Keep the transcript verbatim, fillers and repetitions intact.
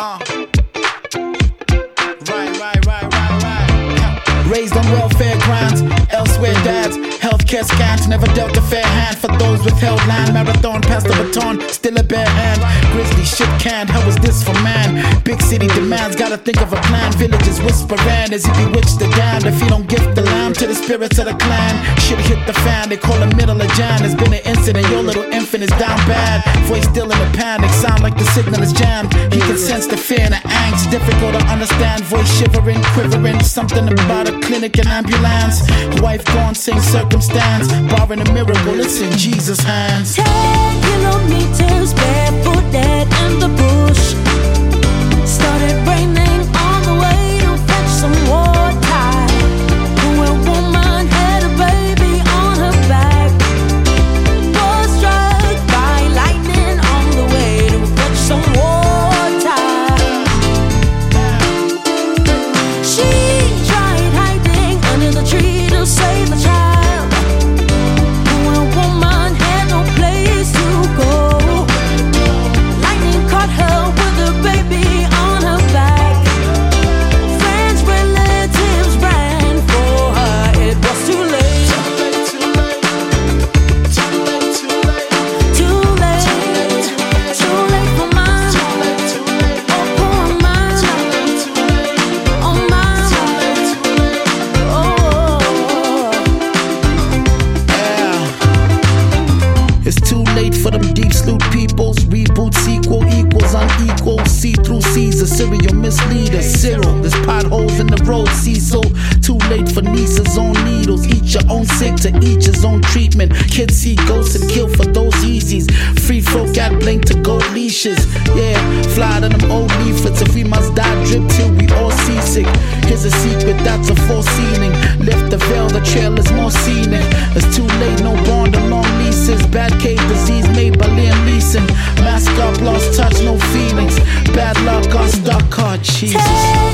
Uh. Right, right, right, right, right. Raised on welfare grants, elsewhere dads, healthcare scant, never dealt a fair hand for those withheld land. Marathon past the baton, still a bare hand. Grizzly shit canned, how is this for man? Big city demands, gotta think of a plan. Villages whispering as he bewitched the damned. If he don't gift the lamb to the spirits of the clan, shit hit the fan, they call him middle of Jan. There's been an incident, your little infant is down bad. Voice still in a panic, sound like the signal is jammed. He can sense the fear and the angst, difficult to understand. Voice shivering, quivering, something about a clinic and ambulance. Wife gone, same circumstance, barring a miracle, it's in Jesus' hands. Ten kilometers barefoot dead in the bush. Started raining on the way to fetch some water. A woman had a baby on her back. Was struck by lightning on the way to fetch some water. She tried hiding under the tree to save the child. A woman had no place to go. Lightning caught her with a baby on her back. Friends, relatives ran for her. It was too late. Too late. Too late. Too late. Too late for mine. Oh, poor mine. Oh, mine. Yeah. It's too late for them deep sloot peoples. Reboot sequel equals unequal. See through Caesar, serial misleader. Cyril, there's potholes in the road. Cecil, too late for nieces on needles. Eat your own sick to each his own treatment. Kids see ghosts and kill for those easies. Free folk at blink to gold leashes. Yeah, fly to them old leaflets. If we must die, drip till we all seasick. Here's a secret that's a foreseeing. Lift the veil, the trail is more scenic. It's too late, no bond or long leases. Bad cave disease made by Liam Neeson. Mask up, lost touch, no feelings. Bad luck, got stuck, hard cheese.